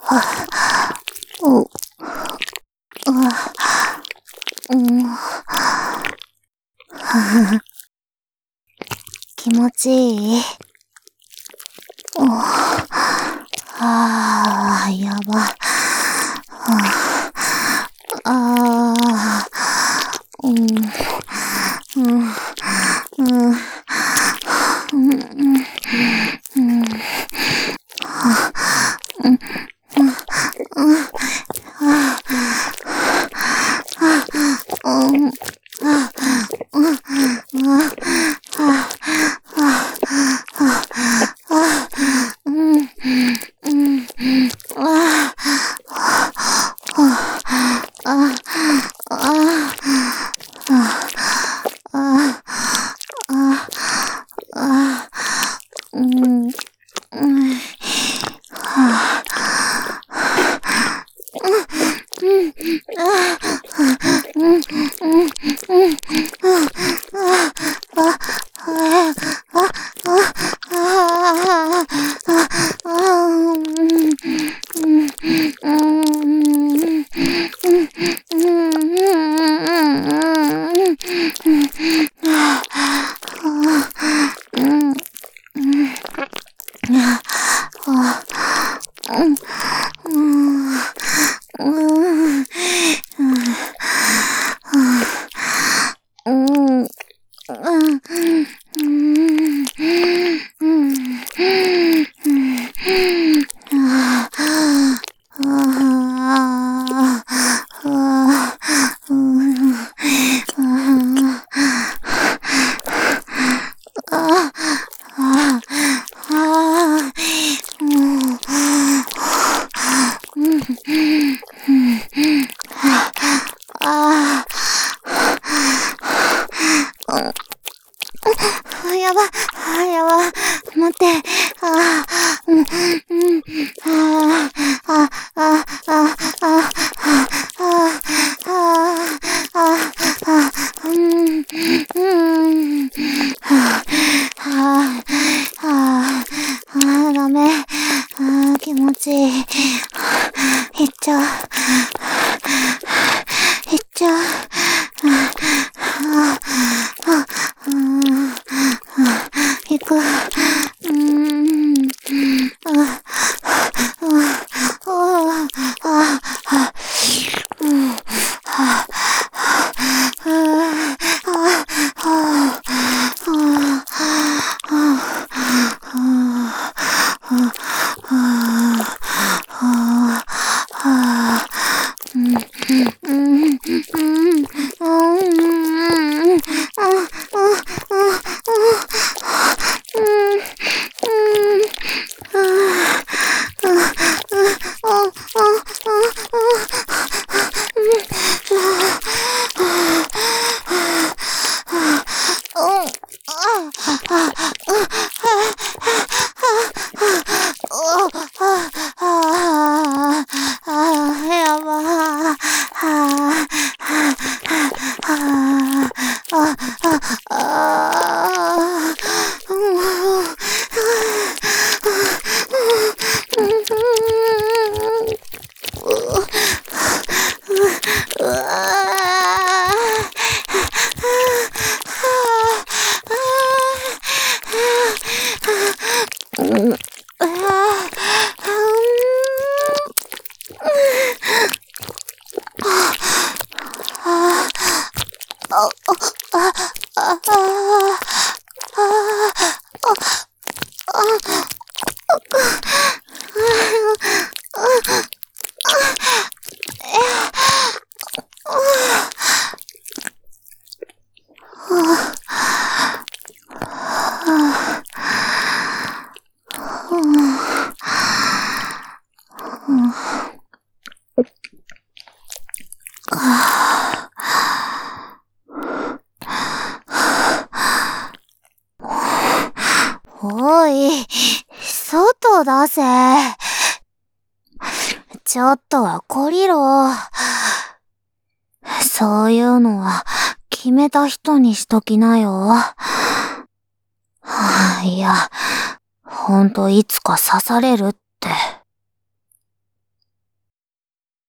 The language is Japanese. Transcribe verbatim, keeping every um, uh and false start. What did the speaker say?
う、う、うん。気持ちいい？お、あー、やば。あー、うん、うん、うん、うん、うん、うん、うん、やば、やば、待って、あー、うん、うん、あー、あ、あ、あ、あ、あ、あ、あ、あ、うん、うん、はあ、はあ、ダメ、あ、気持ちいい、いっちゃう、いっちゃう、あ、あ、うん、行く。うーん。あ、あ、あ、あ、あ、うん。あ、おい、外出せ。ちょっとは懲りろ。そういうのは決めた人にしときなよ。はあ、いや、ほんといつか刺されるって。